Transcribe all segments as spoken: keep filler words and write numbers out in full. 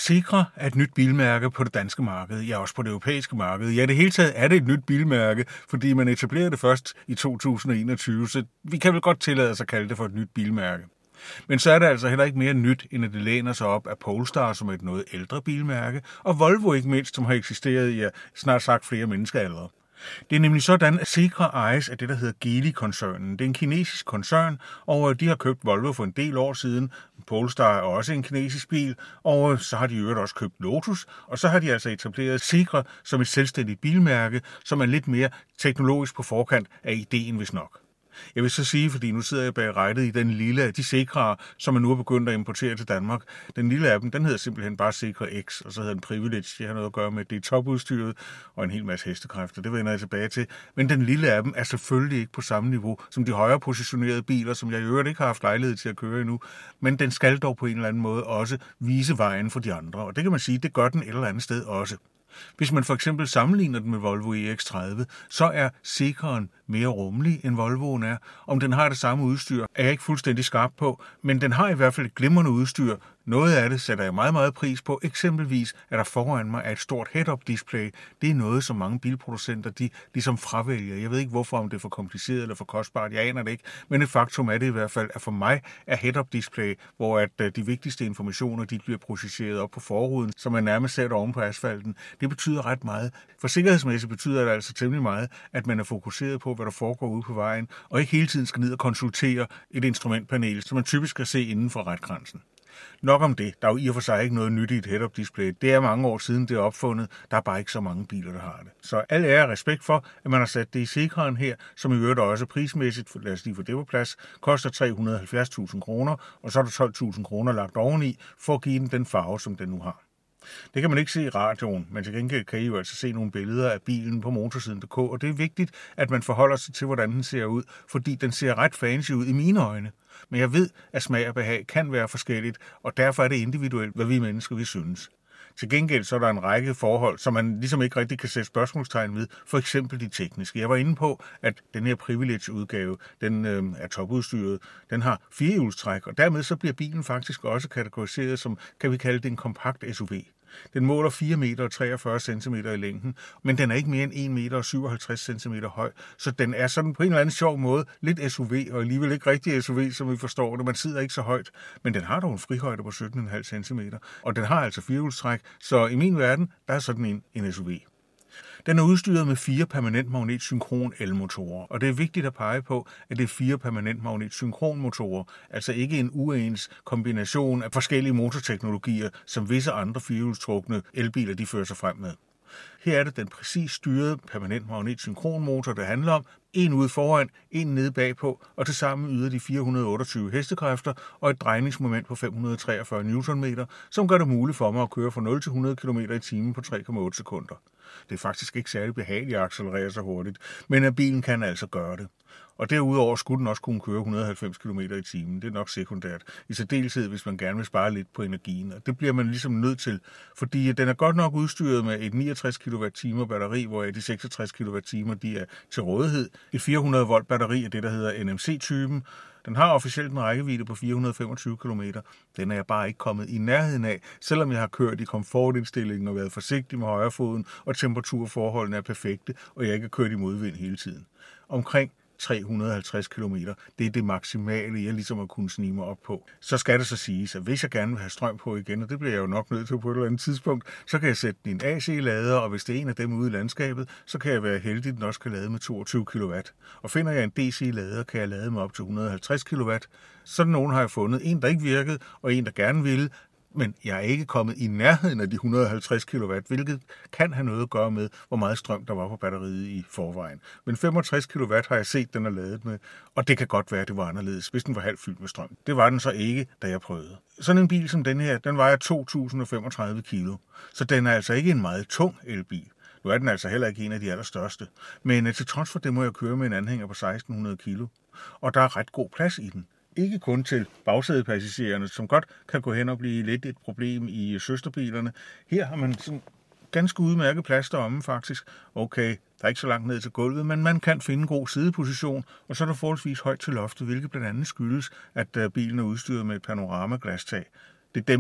Segra er et nyt bilmærke på det danske marked, ja også på det europæiske marked. Ja, det hele taget er det et nyt bilmærke, fordi man etablerede det først i to tusind og enogtyve, så vi kan vel godt tillade os at kalde det for et nyt bilmærke. Men så er det altså heller ikke mere nyt, end at det læner sig op af Polestar, som er et noget ældre bilmærke, og Volvo ikke mindst, som har eksisteret i ja, snart sagt flere menneskealdre. Det er nemlig sådan, at Segra ejes af det, der hedder Geely-koncernen. Det er en kinesisk koncern, og de har købt Volvo for en del år siden. Polestar er også en kinesisk bil, og så har de i øvrigt også købt Lotus, og så har de altså etableret Segra som et selvstændigt bilmærke, som er lidt mere teknologisk på forkant af ideen, hvis nok. Jeg vil så sige, fordi nu sidder jeg bag rettet i den lille af de Segraer, som man nu er begyndt at importere til Danmark. Den lille af dem, den hedder simpelthen bare Segra X, og så hedder den Privilege. Det har noget at gøre med, det er topudstyret og en hel masse hestekræfter. Det vender jeg tilbage til. Men den lille af dem er selvfølgelig ikke på samme niveau som de højere positionerede biler, som jeg i øvrigt ikke har haft lejlighed til at køre endnu. Men den skal dog på en eller anden måde også vise vejen for de andre. Og det kan man sige, det gør den et eller andet sted også. Hvis man for eksempel sammenligner den med Volvo E X tredive, så er Segraen mere rummelig end Volvoen er. Om den har det samme udstyr, er jeg ikke fuldstændig skarp på, men den har i hvert fald et glimrende udstyr. Noget af det sætter jeg meget, meget pris på. Eksempelvis er der foran mig et stort head-up display. Det er noget, som mange bilproducenter de ligesom fravælger. Jeg ved ikke, hvorfor, om det er for kompliceret eller for kostbart. Jeg aner det ikke. Men et faktum er det i hvert fald, at for mig er head-up display, hvor at de vigtigste informationer de bliver projiceret op på forruden, som er nærmest sat oven på asfalten. Det betyder ret meget. For sikkerhedsmæssigt betyder det altså temmelig meget, at man er fokuseret på, hvad der foregår ude på vejen, og ikke hele tiden skal ned og konsultere et instrumentpanel, som man typisk skal se inden for retgrænsen. Nok om det. Der er jo i og for sig ikke noget nyt i et head-up display. Det er mange år siden, det er opfundet. Der er bare ikke så mange biler, der har det. Så al ære og respekt for, at man har sat det i Segraen her, som i øvrigt også prismæssigt, lad os lige få det på plads, koster tre hundrede og halvfjerds tusind kroner, og så er der tolv tusind kroner lagt oveni, for at give den den farve, som den nu har. Det kan man ikke se i radioen, men til gengæld kan I jo altså se nogle billeder af bilen på motorsiden punktum d k, og det er vigtigt, at man forholder sig til, hvordan den ser ud, fordi den ser ret fancy ud i mine øjne. Men jeg ved, at smag og behag kan være forskelligt, og derfor er det individuelt, hvad vi mennesker vi synes. Til gengæld så er der en række forhold, som man ligesom ikke rigtig kan sætte spørgsmålstegn ved, for eksempel de tekniske. Jeg var inde på, at den her Privilege-udgave, den øh, er topudstyret, den har firehjulstræk, og dermed så bliver bilen faktisk også kategoriseret som, kan vi kalde det en kompakt S U V. Den måler fire meter og treogfyrre centimeter i længden, men den er ikke mere end en meter og syvoghalvtreds centimeter høj, så den er sådan på en eller anden sjov måde lidt S U V, og alligevel ikke rigtig S U V, som vi forstår det. Man sidder ikke så højt, men den har dog en frihøjde på sytten komma fem centimeter, og den har altså firehjulstræk, så i min verden, der er sådan en, en S U V. Den er udstyret med fire permanent magnet synkron elmotorer, og det er vigtigt at pege på, at det er fire permanent magnet synkron motorer, altså ikke en uens kombination af forskellige motorteknologier, som visse andre firehjulstrukne elbiler de fører sig frem med. Her er det den præcis styrede permanent magnet synkron motor, det handler om. En ude foran, en nede bagpå, og tilsammen yder de fire hundrede og otteogtyve hestekræfter og et drejningsmoment på fem hundrede og treogfyrre newtonmeter, som gør det muligt for mig at køre fra nul til hundrede kilometer i timen på tre komma otte sekunder. Det er faktisk ikke særlig behageligt at accelerere så hurtigt, men at bilen kan altså gøre det. Og derudover skulle den også kunne køre et hundrede og halvfems kilometer i timen. Det er nok sekundært. I særdeleshed, hvis man gerne vil spare lidt på energien. Og det bliver man ligesom nødt til, fordi den er godt nok udstyret med et niogtres kilowatt-timer batteri, hvor de seksogtres kilowatt-timer de er til rådighed. Et fire hundrede volt batteri er det, der hedder N M C-typen. Den har officielt en rækkevidde på fire hundrede og femogtyve kilometer. Den er jeg bare ikke kommet i nærheden af, selvom jeg har kørt i komfortindstillingen og været forsigtig med højrefoden, og temperaturforholdene er perfekte, og jeg ikke har kørt i modvind hele tiden. Omkring tre hundrede og halvtreds kilometer. Det er det maksimale, jeg ligesom har kunnet snige mig op på. Så skal det så siges, at hvis jeg gerne vil have strøm på igen, og det bliver jeg jo nok nødt til på et eller andet tidspunkt, så kan jeg sætte den i en A C-lader, og hvis det er en af dem ude i landskabet, så kan jeg være heldig, at den også kan lade med toogtyve kilowatt. Og finder jeg en D C-lader, kan jeg lade med op til et hundrede og halvtreds kilowatt. Sådan nogen har jeg fundet. En, der ikke virkede, og en, der gerne ville. Men jeg er ikke kommet i nærheden af de et hundrede og halvtreds kilowatt, hvilket kan have noget at gøre med, hvor meget strøm der var på batteriet i forvejen. Men femogtres kilowatt har jeg set, den er ladet med, og det kan godt være, at det var anderledes, hvis den var halvt fyldt med strøm. Det var den så ikke, da jeg prøvede. Sådan en bil som den her, den vejer to tusind og femogtredive kilo, så den er altså ikke en meget tung elbil. Nu er den altså heller ikke en af de allerstørste, men til trods for det må jeg køre med en anhænger på seksten hundrede kilo, og der er ret god plads i den. Ikke kun til bagsædepassagererne, som godt kan gå hen og blive lidt et problem i søsterbilerne. Her har man sådan ganske udmærket plads deromme faktisk. Okay, der er ikke så langt ned til gulvet, men man kan finde en god sideposition, og så er der forholdsvis højt til loftet, hvilket blandt andet skyldes, at bilen er udstyret med et panoramaglasstag. Det dæmper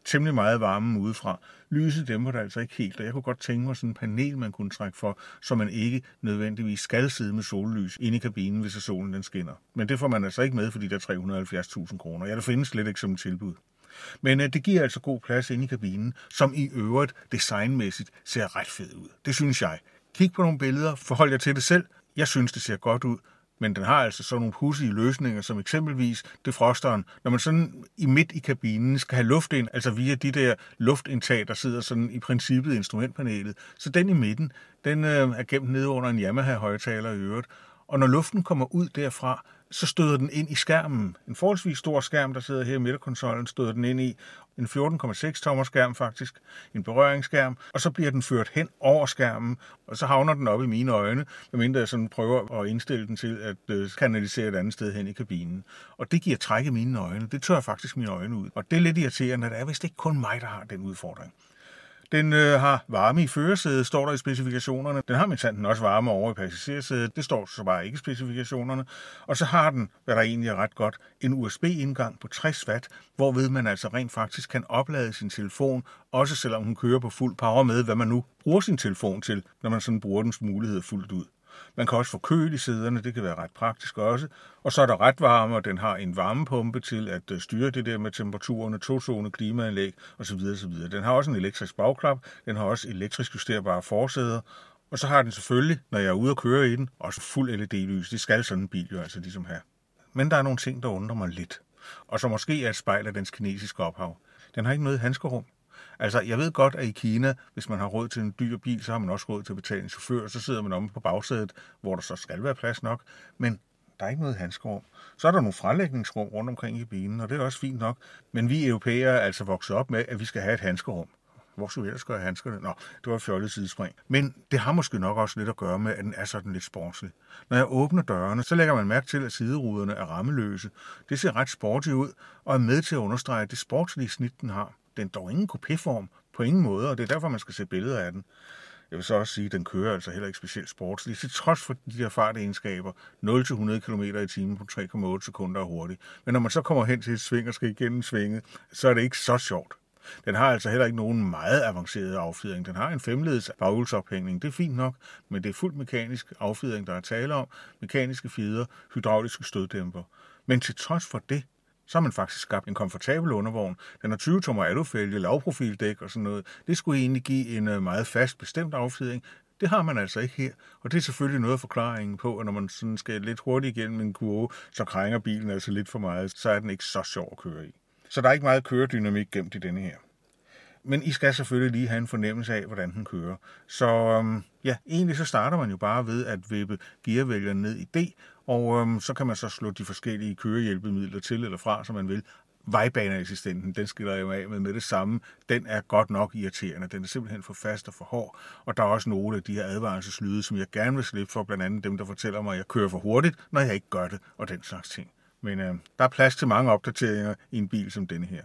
temmelig meget varmen udefra. Lyset dæmper det altså ikke helt, og jeg kunne godt tænke mig sådan en panel, man kunne trække for, så man ikke nødvendigvis skal sidde med sollys inde i kabinen, hvis solen den skinner. Men det får man altså ikke med for de der tre hundrede og halvfjerds tusind kroner. Ja, det findes slet ikke som et tilbud. Men øh, det giver altså god plads inde i kabinen, som i øvrigt designmæssigt ser ret fed ud. Det synes jeg. Kig på nogle billeder, forhold jer til det selv. Jeg synes, det ser godt ud. Men den har altså sådan nogle pudsige løsninger, som eksempelvis defrosteren, når man sådan i midt i kabinen skal have luft ind, altså via de der luftindtag, der sidder sådan i princippet i instrumentpanelet. Så den i midten, den øh, er gemt nede under en Yamaha-højtaler i øvrigt. Og når luften kommer ud derfra, så støder den ind i skærmen. En forholdsvis stor skærm, der sidder her i midterkonsollen, støder den ind i. En fjorten komma seks tommer skærm faktisk, en berøringsskærm, og så bliver den ført hen over skærmen, og så havner den op i mine øjne, medmindre jeg sådan prøver at indstille den til at øh, kanalisere et andet sted hen i kabinen. Og det giver træk i mine øjne. Det tør faktisk mine øjne ud. Og det er lidt irriterende, at det er vist ikke kun mig, der har den udfordring. Den øh, har varme i førersædet, står der i specifikationerne. Den har minsandten også varme over i passagersædet. Det står så bare ikke i specifikationerne. Og så har den, hvad der egentlig er ret godt, en U S B-indgang på tres watt, hvorved man altså rent faktisk kan oplade sin telefon, også selvom hun kører på fuld power med, hvad man nu bruger sin telefon til, når man sådan bruger dens muligheder fuldt ud. Man kan også få køl i sæderne, det kan være ret praktisk også. Og så er der ret varme, og den har en varmepumpe til at styre det der med temperaturerne, to-zone klimaanlæg osv. osv. Den har også en elektrisk bagklap, den har også elektrisk justerbare forsæder, og så har den selvfølgelig, når jeg er ude og køre i den, også fuld L E D-lys. Det skal sådan en bil jo altså ligesom have. Men der er nogle ting, der undrer mig lidt, og så måske er et spejl af dens kinesiske ophav. Den har ikke noget handskerum. Altså, jeg ved godt, at i Kina, hvis man har råd til en dyr bil, så har man også råd til at betale en chauffør, og så sidder man omme på bagsædet, hvor der så skal være plads nok, men der er ikke noget handskerum. Så er der nogle fralægningsrum rundt omkring i bilen, og det er også fint nok, men vi europæere er altså vokset op med, at vi skal have et handskerum. Hvor skulle vi ellers gøre handskerne? Nå, det var et fjollet sidespring. Men det har måske nok også lidt at gøre med, at den er sådan lidt sportslig. Når jeg åbner dørene, så lægger man mærke til, at sideruderne er rammeløse. Det ser ret sporty ud, og er med til at understrege det sportslige snit, den har. Den er dog ingen kopiform på ingen måde, og det er derfor, man skal se billeder af den. Jeg vil så også sige, at den kører altså heller ikke specielt sportsligt, til trods for de her fartegenskaber. nul til hundrede kilometer i timen på tre komma otte sekunder er hurtigt. Men når man så kommer hen til et sving og skal igennem svinget, så er det ikke så sjovt. Den har altså heller ikke nogen meget avanceret affjedring. Den har en femledes baghjulsophængning. Det er fint nok, men det er fuldt mekanisk affjedring, der er tale om. Mekaniske fjeder, hydrauliske støddæmper. Men til trods for det, så har man faktisk skabt en komfortabel undervogn. Den har tyve tommer alufælge, lavprofildæk og sådan noget. Det skulle egentlig give en meget fast bestemt affjedring. Det har man altså ikke her, og det er selvfølgelig noget af forklaringen på, at når man sådan skal lidt hurtigt igennem en kurve, så krænger bilen altså lidt for meget, så er den ikke så sjov at køre i. Så der er ikke meget køredynamik gemt i denne her. Men I skal selvfølgelig lige have en fornemmelse af, hvordan den kører. Så øhm, ja, egentlig så starter man jo bare ved at vippe gearvælgeren ned i D, og øhm, så kan man så slå de forskellige kørehjælpemidler til eller fra, som man vil. Vejbaneassistenten, den skiller jeg af med med det samme. Den er godt nok irriterende. Den er simpelthen for fast og for hård. Og der er også nogle af de her advarselslyde, som jeg gerne vil slippe for, blandt andet dem, der fortæller mig, at jeg kører for hurtigt, når jeg ikke gør det, og den slags ting. Men øh, der er plads til mange opdateringer i en bil som denne her.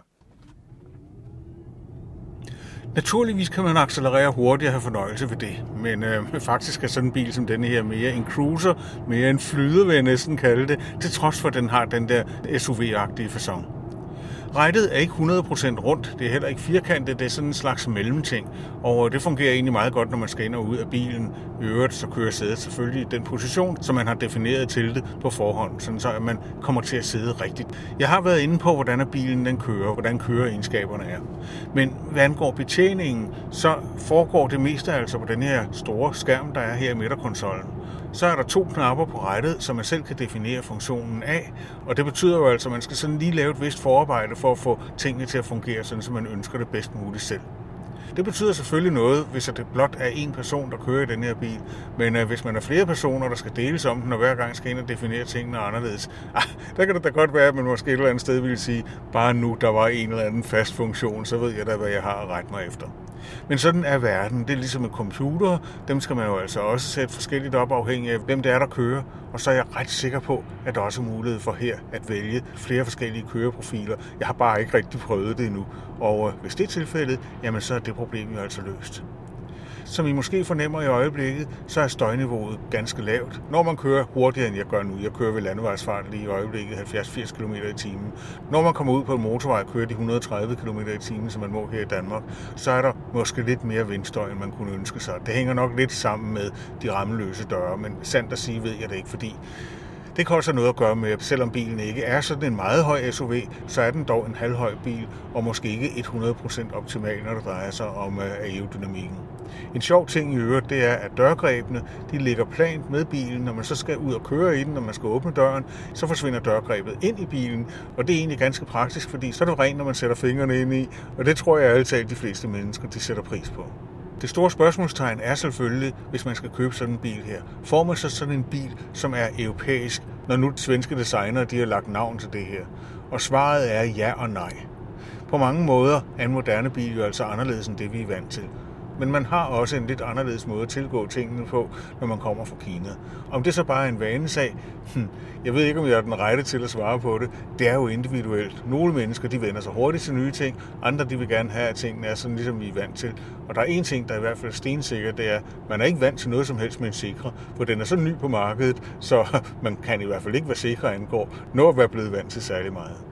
Naturligvis kan man accelerere hurtigt og have fornøjelse ved det, men øh, faktisk er sådan en bil som denne her mere en cruiser, mere en flyder, vil jeg næsten kalde det, til trods for, at den har den der S U V-agtige facon. Rattet er ikke hundrede procent rundt, det er heller ikke firkantet, det er sådan en slags mellemting, og det fungerer egentlig meget godt, når man skal ind og ud af bilen. I øvrigt så kører sædet selvfølgelig i den position, som man har defineret til det på forhånd, sådan så at man kommer til at sidde rigtigt. Jeg har været inde på, hvordan bilen den kører, hvordan køreegenskaberne er. Men hvad angår betjeningen, så foregår det meste altså på den her store skærm, der er her i midterkonsollen. Så er der to knapper på rattet, som man selv kan definere funktionen af, og det betyder jo altså, at man skal sådan lige lave et vist forarbejde for at få tingene til at fungere, sådan som man ønsker det bedst muligt selv. Det betyder selvfølgelig noget, hvis det blot er én person, der kører i den her bil, men øh, hvis man er flere personer, der skal deles om den, og hver gang skal ind og definere tingene anderledes, ah, der kan det da godt være, at man måske et eller andet sted ville sige, bare nu der var en eller anden fast funktion, så ved jeg da, hvad jeg har at rette mig efter. Men sådan er verden. Det er ligesom med computere. Dem skal man jo altså også sætte forskelligt op afhængig af, hvem det er, der kører. Og så er jeg ret sikker på, at der også er mulighed for her at vælge flere forskellige køreprofiler. Jeg har bare ikke rigtig prøvet det endnu. Og hvis det er tilfældet, jamen så er det problem jo altså løst. Som I måske fornemmer i øjeblikket, så er støjniveauet ganske lavt. Når man kører hurtigere, end jeg gør nu, jeg kører ved landevejsfart lige i øjeblikket halvfjerds til firs kilometer i timen. Når man kommer ud på en motorvej og kører de et hundrede og tredive kilometer i timen, som man må her i Danmark, så er der måske lidt mere vindstøj, end man kunne ønske sig. Det hænger nok lidt sammen med de rammeløse døre, men sandt at sige ved jeg det ikke, fordi det kan også have noget at gøre med, at selvom bilen ikke er sådan en meget høj S U V, så er den dog en halvhøj bil, og måske ikke hundrede procent optimal, når det drejer sig om aerodynamikken. En sjov ting i øvrigt, det er, at dørgrebene de ligger plant med bilen. Når man så skal ud og køre i den, når man skal åbne døren, så forsvinder dørgrebet ind i bilen, og det er egentlig ganske praktisk, fordi så er det rent, når man sætter fingrene ind i, og det tror jeg altid, at de fleste mennesker de sætter pris på. Det store spørgsmålstegn er selvfølgelig, hvis man skal købe sådan en bil her. Får man så sådan en bil, som er europæisk, når nu svenske designere de har lagt navn til det her? Og svaret er ja og nej. På mange måder er en moderne bil jo altså anderledes end det, vi er vant til. Men man har også en lidt anderledes måde at tilgå tingene på, når man kommer fra Kina. Om det så bare er en vanesag, hm, jeg ved ikke, om jeg er den rette til at svare på det. Det er jo individuelt. Nogle mennesker, de vender sig hurtigt til nye ting. Andre, de vil gerne have, at tingene er sådan, ligesom vi er vant til. Og der er en ting, der er i hvert fald stensikker, det er, at man er ikke vant til noget som helst med en Sikra, for den er så ny på markedet, så man kan i hvert fald ikke, hvad Sikra angår, nå at være blevet vant til særlig meget.